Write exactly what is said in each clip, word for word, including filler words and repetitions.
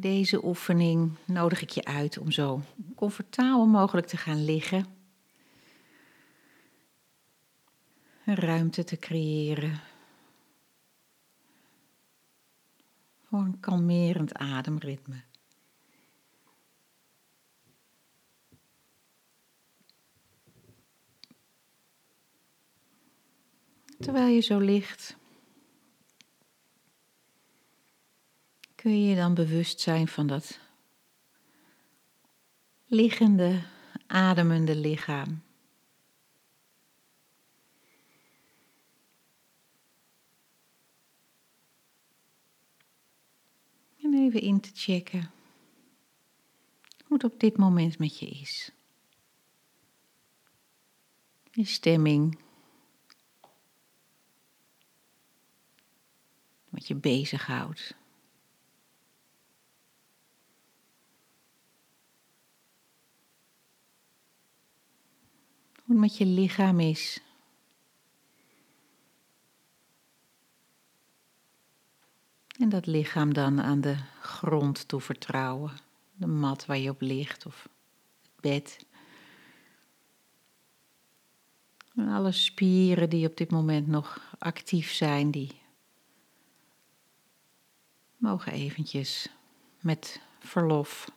deze oefening nodig ik je uit om zo comfortabel mogelijk te gaan liggen. Een ruimte te creëren voor een kalmerend ademritme. Terwijl je zo ligt, kun je je dan bewust zijn van dat liggende, ademende lichaam. En even in te checken hoe het op dit moment met je is. Je stemming. Wat je bezighoudt. Hoe het met je lichaam is. En dat lichaam dan aan de grond toe vertrouwen. De mat waar je op ligt of het bed. En alle spieren die op dit moment nog actief zijn, die mogen eventjes met verlof.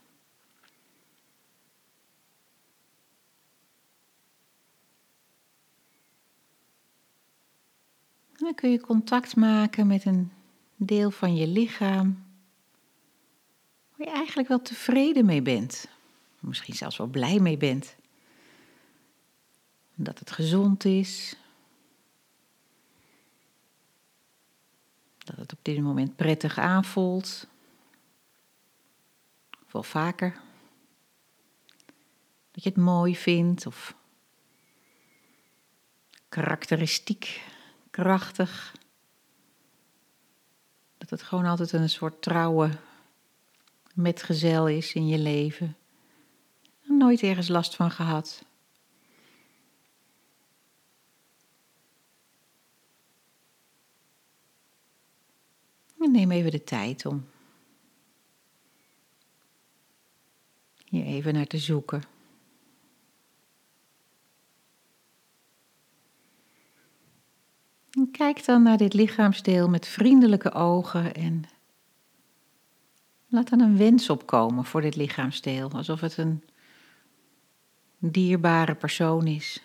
Dan kun je contact maken met een deel van je lichaam waar je eigenlijk wel tevreden mee bent. Misschien zelfs wel blij mee bent. Dat het gezond is. Dat het op dit moment prettig aanvoelt. Of wel vaker. Dat je het mooi vindt of karakteristiek, krachtig. Dat het gewoon altijd een soort trouwe metgezel is in je leven. En nooit ergens last van gehad. En neem even de tijd om hier even naar te zoeken. En kijk dan naar dit lichaamsdeel met vriendelijke ogen en laat dan een wens opkomen voor dit lichaamsdeel. Alsof het een dierbare persoon is.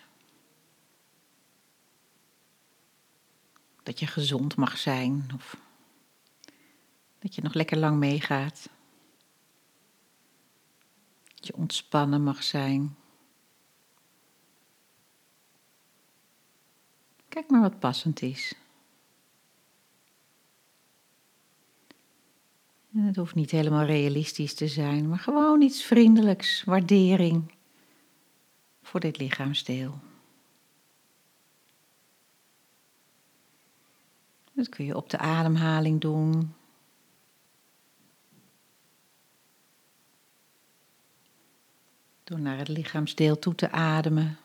Dat je gezond mag zijn of dat je nog lekker lang meegaat. Dat je ontspannen mag zijn. Kijk maar wat passend is. En het hoeft niet helemaal realistisch te zijn, maar gewoon iets vriendelijks, waardering voor dit lichaamsdeel. Dat kun je op de ademhaling doen. Door naar het lichaamsdeel toe te ademen.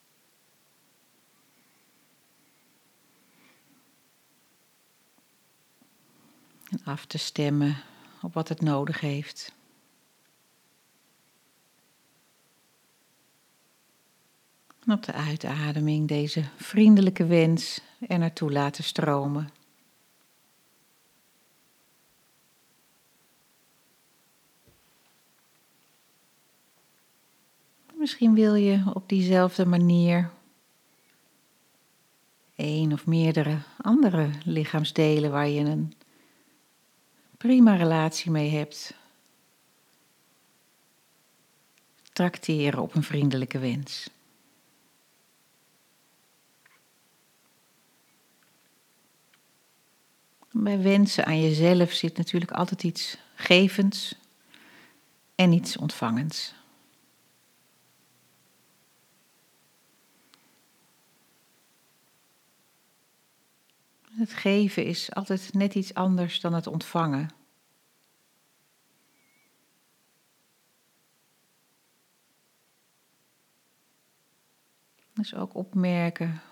En af te stemmen op wat het nodig heeft. En op de uitademing deze vriendelijke wens er naartoe laten stromen. Misschien wil je op diezelfde manier één of meerdere andere lichaamsdelen waar je een prima relatie mee hebt, trakteren op een vriendelijke wens. Bij wensen aan jezelf zit natuurlijk altijd iets gevends en iets ontvangends. Het geven is altijd net iets anders dan het ontvangen. Dus ook opmerken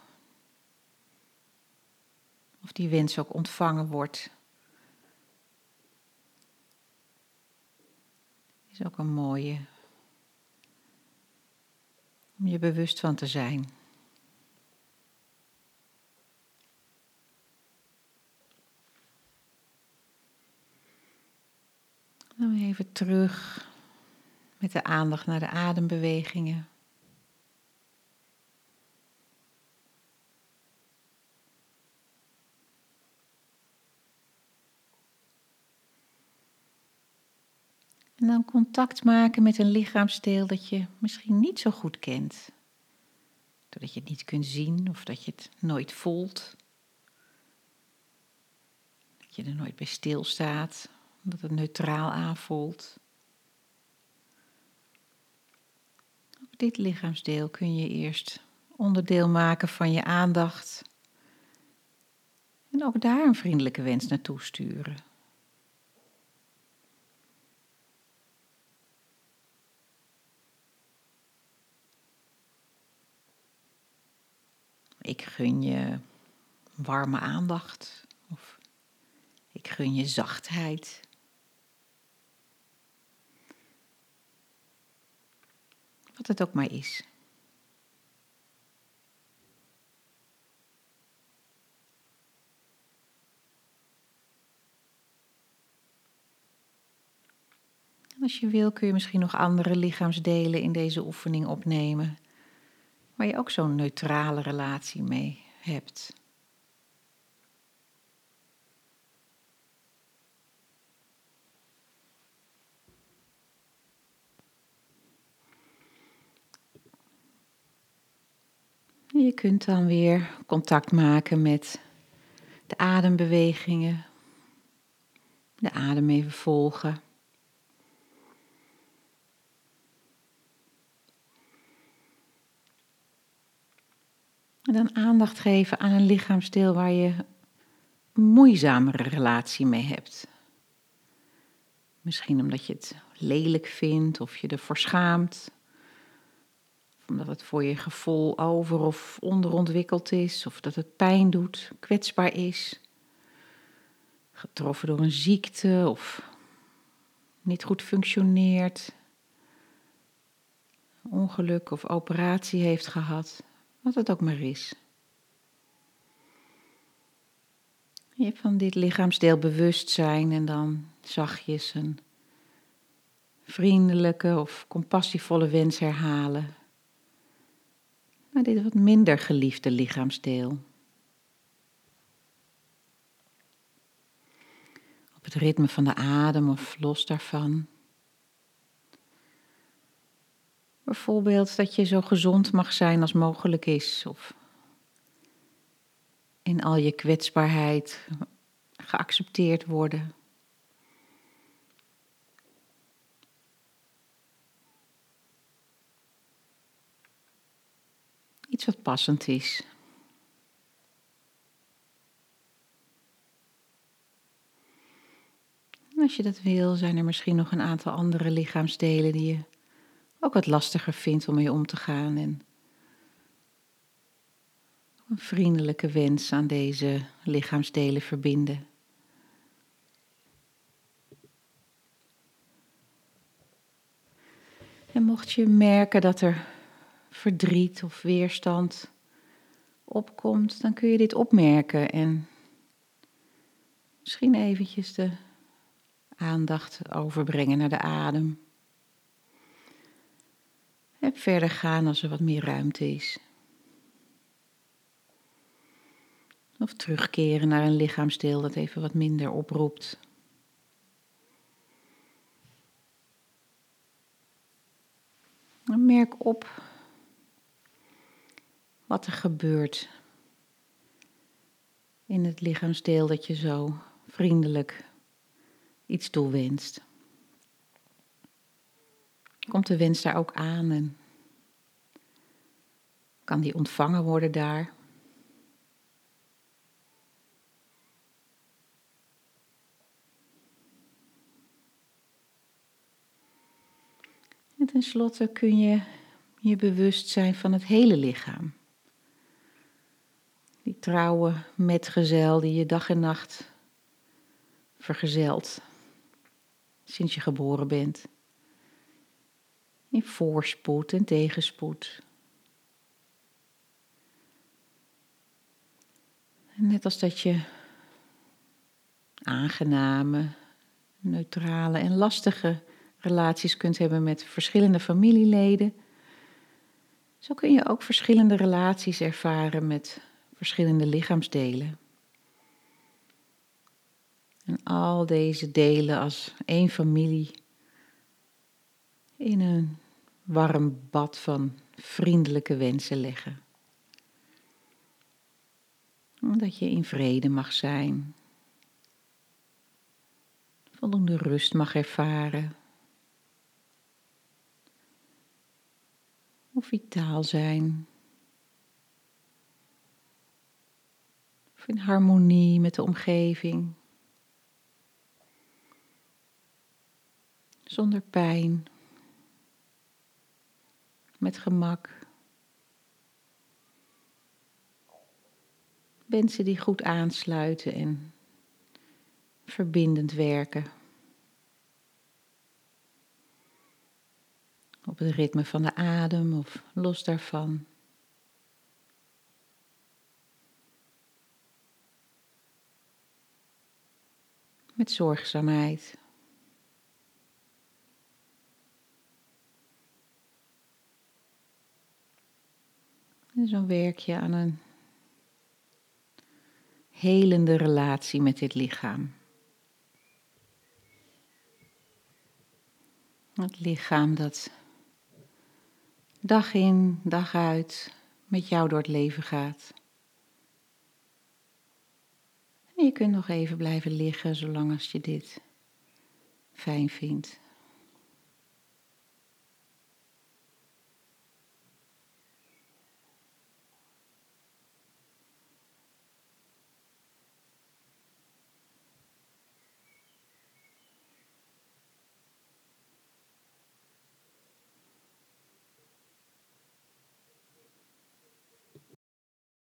of die wens ook ontvangen wordt. is ook een mooie om je bewust van te zijn. Dan weer even terug met de aandacht naar de adembewegingen. En dan contact maken met een lichaamsdeel dat je misschien niet zo goed kent. Doordat je het niet kunt zien of dat je het nooit voelt. Dat je er nooit bij stilstaat, omdat het neutraal aanvoelt. Ook dit lichaamsdeel kun je eerst onderdeel maken van je aandacht. En ook daar een vriendelijke wens naartoe sturen. Ik gun je warme aandacht of ik gun je zachtheid. Wat het ook maar is. En als je wil kun je misschien nog andere lichaamsdelen in deze oefening opnemen, waar je ook zo'n neutrale relatie mee hebt. Je kunt dan weer contact maken met de adembewegingen. De adem even volgen. En dan aandacht geven aan een lichaamsdeel waar je een moeizamere relatie mee hebt. Misschien omdat je het lelijk vindt of je ervoor schaamt. Of omdat het voor je gevoel over- of onderontwikkeld is. Of dat het pijn doet, kwetsbaar is. Getroffen door een ziekte of niet goed functioneert. Ongeluk of operatie heeft gehad. Wat het ook maar is. Je van dit lichaamsdeel bewust zijn en dan zachtjes een vriendelijke of compassievolle wens herhalen naar dit wat minder geliefde lichaamsdeel. Op het ritme van de adem of los daarvan. Bijvoorbeeld dat je zo gezond mag zijn als mogelijk is, of in al je kwetsbaarheid geaccepteerd worden. Iets wat passend is. En als je dat wil, zijn er misschien nog een aantal andere lichaamsdelen die je ook wat lastiger vindt om mee om te gaan. En een vriendelijke wens aan deze lichaamsdelen verbinden. En mocht je merken dat er verdriet of weerstand opkomt, dan kun je dit opmerken en misschien eventjes de aandacht overbrengen naar de adem. En verder gaan als er wat meer ruimte is. Of terugkeren naar een lichaamsdeel dat even wat minder oproept. En merk op wat er gebeurt in het lichaamsdeel dat je zo vriendelijk iets toewenst. Komt de wens daar ook aan en kan die ontvangen worden daar? En tenslotte kun je je bewust zijn van het hele lichaam. Die trouwe metgezel die je dag en nacht vergezelt sinds je geboren bent. In voorspoed en tegenspoed. En net als dat je aangename, neutrale en lastige relaties kunt hebben met verschillende familieleden, zo kun je ook verschillende relaties ervaren met verschillende lichaamsdelen. En al deze delen als één familie in een warm bad van vriendelijke wensen leggen. Dat je in vrede mag zijn. Voldoende rust mag ervaren. Of vitaal zijn. Of in harmonie met de omgeving. Zonder pijn. Met gemak. Wensen die goed aansluiten en verbindend werken. Op het ritme van de adem of los daarvan. Met zorgzaamheid. En zo werk je aan een helende relatie met dit lichaam. Het lichaam dat dag in, dag uit met jou door het leven gaat. En je kunt nog even blijven liggen zolang als je dit fijn vindt.